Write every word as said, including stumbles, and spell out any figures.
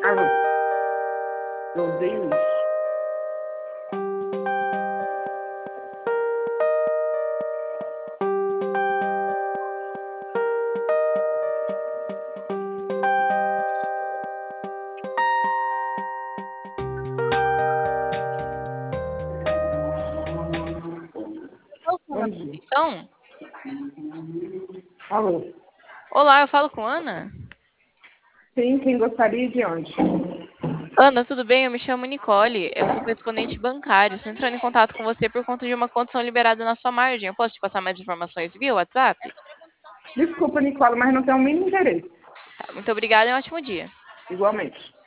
Alô, eu odeio isso. Bom dia. Então, Alô, olá, eu falo com Ana. sim, quem gostaria de onde? Ana, tudo bem? Eu me chamo Nicole. Eu sou correspondente bancário. Estou entrando em contato com você por conta de uma condição liberada na sua margem. Eu posso te passar mais informações via WhatsApp? Desculpa, Nicole, mas não tenho o mínimo interesse. Tá, muito obrigada e um ótimo dia. Igualmente.